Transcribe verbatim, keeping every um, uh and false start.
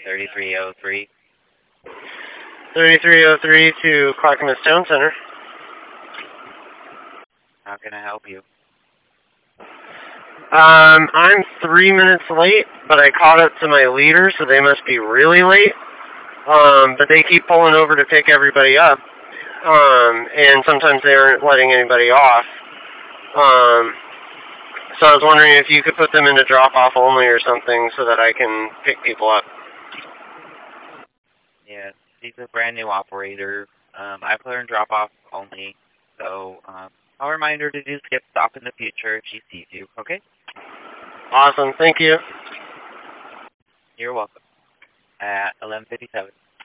thirty-three oh three. thirty-three oh three to Clackamas Town Center. How can I help you? Um, I'm three minutes late, but I caught up to my leader, so they must be really late. Um, but they keep pulling over to pick everybody up. Um, and sometimes they aren't letting anybody off. Um, so I was wondering if you could put them into drop-off only or something so that I can pick people up. Yeah, he's a brand new operator. Um, I put her in drop-off only. So um, I'll remind her to do skip stop in the future if she sees you, okay? Awesome, thank you. You're welcome. At eleven fifty-seven.